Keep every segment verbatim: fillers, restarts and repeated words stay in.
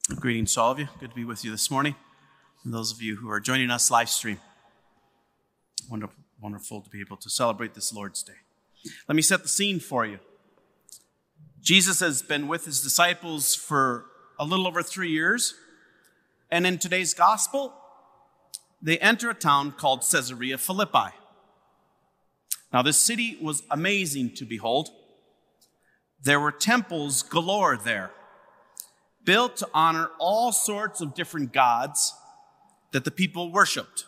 Greetings to all of you. Good to be with you this morning. And those of you who are joining us live stream. Wonderful, wonderful to be able to celebrate this Lord's Day. Let me set the scene for you. Jesus has been with his disciples for a little over three years. And in today's gospel, they enter a town called Caesarea Philippi. Now, this city was amazing to behold. There were temples galore there, built to honor all sorts of different gods that the people worshipped.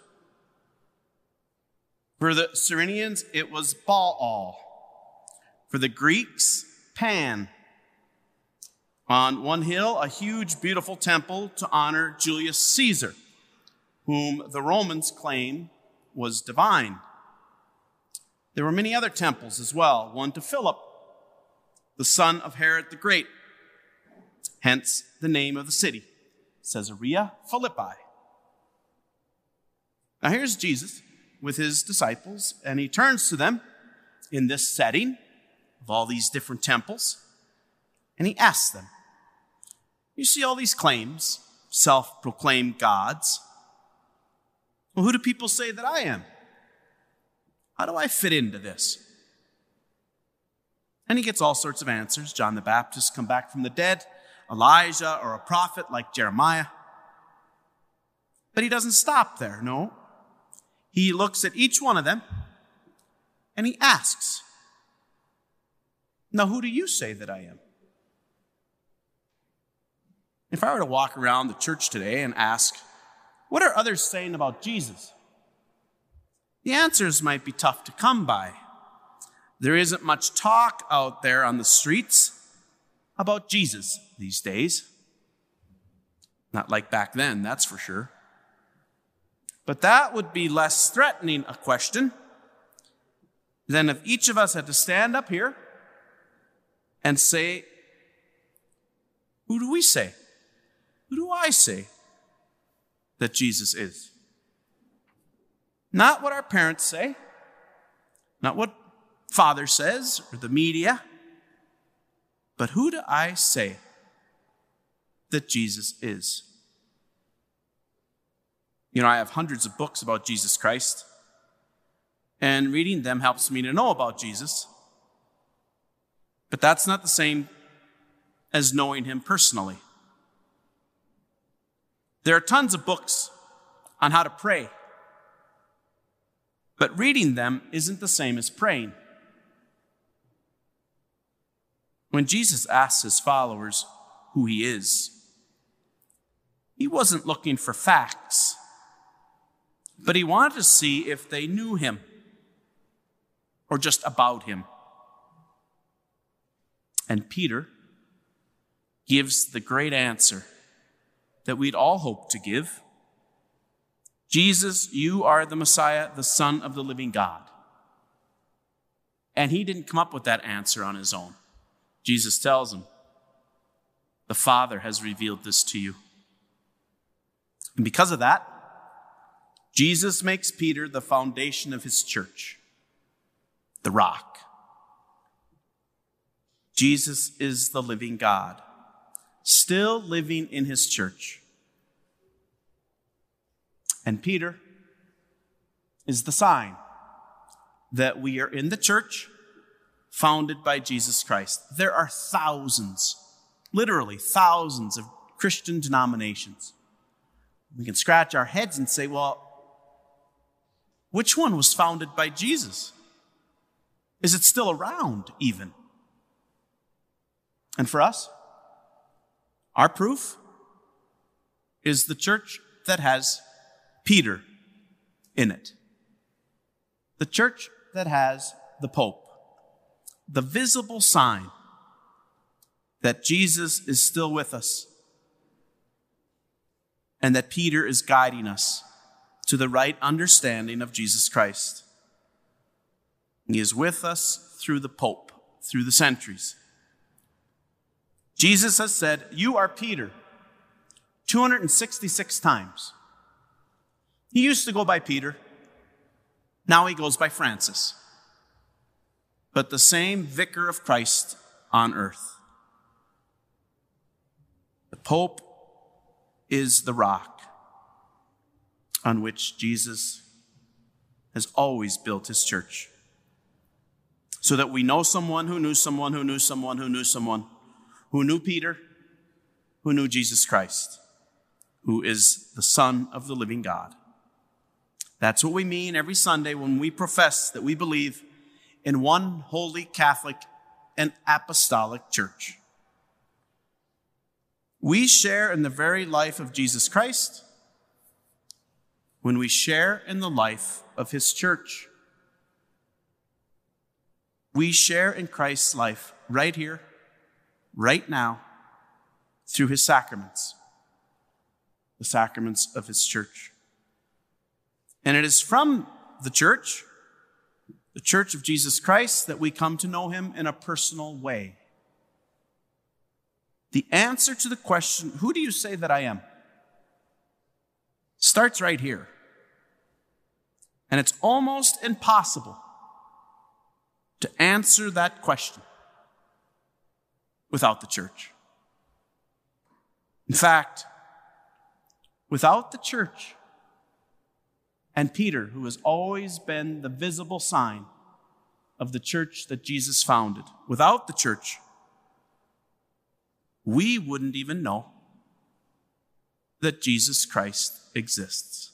For the Cyrenians, it was Baal. For the Greeks, Pan. On one hill, a huge, beautiful temple to honor Julius Caesar, whom the Romans claim was divine. There were many other temples as well, one to Philip, the son of Herod the Great, hence the name of the city, Caesarea Philippi. Now here's Jesus with his disciples, and he turns to them in this setting of all these different temples, and he asks them, you see all these claims, self-proclaimed gods. Well, who do people say that I am? How do I fit into this? And he gets all sorts of answers. John the Baptist come back from the dead, Elijah, or a prophet like Jeremiah. But he doesn't stop there, no. He looks at each one of them and he asks, now who do you say that I am? If I were to walk around the church today and ask, what are others saying about Jesus? The answers might be tough to come by. There isn't much talk out there on the streets about Jesus these days. Not like back then, that's for sure. But that would be less threatening a question than if each of us had to stand up here and say, who do we say? Who do I say that Jesus is? Not what our parents say, not what Father says or the media, but who do I say that Jesus is? You know, I have hundreds of books about Jesus Christ, and reading them helps me to know about Jesus. But that's not the same as knowing him personally. There are tons of books on how to pray, but reading them isn't the same as praying. When Jesus asks his followers who he is, he wasn't looking for facts, but he wanted to see if they knew him or just about him. And Peter gives the great answer that we'd all hope to give. Jesus, you are the Messiah, the Son of the living God. And he didn't come up with that answer on his own. Jesus tells him, the Father has revealed this to you. And because of that, Jesus makes Peter the foundation of his church, the rock. Jesus is the living God, still living in his church. And Peter is the sign that we are in the church founded by Jesus Christ. There are thousands, literally thousands of Christian denominations. We can scratch our heads and say, well, which one was founded by Jesus? Is it still around even? And for us, our proof is the church that has Peter in it. The church that has the Pope. The visible sign that Jesus is still with us and that Peter is guiding us to the right understanding of Jesus Christ. He is with us through the Pope, through the centuries. Jesus has said, you are Peter, two hundred sixty-six times. He used to go by Peter. Now he goes by Francis. But the same vicar of Christ on earth. The Pope is the rock on which Jesus has always built his church. So that we know someone who knew someone who knew someone who knew someone who knew Peter, who knew Jesus Christ, who is the Son of the living God. That's what we mean every Sunday when we profess that we believe in one holy Catholic and apostolic church. We share in the very life of Jesus Christ when we share in the life of his church. We share in Christ's life right here, right now, through his sacraments, the sacraments of his church. And it is from the church, the Church of Jesus Christ, that we come to know him in a personal way. The answer to the question, who do you say that I am, starts right here. And it's almost impossible to answer that question without the church. In fact, without the church and Peter, who has always been the visible sign of the church that Jesus founded, without the church, we wouldn't even know that Jesus Christ exists.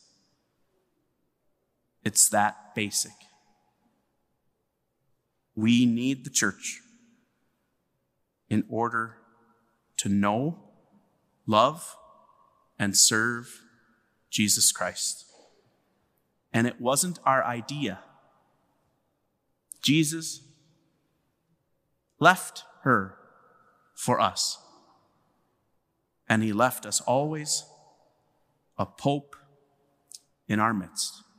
It's that basic. We need the church in order to know, love, and serve Jesus Christ. And it wasn't our idea. Jesus left her for us. And he left us always a pope in our midst.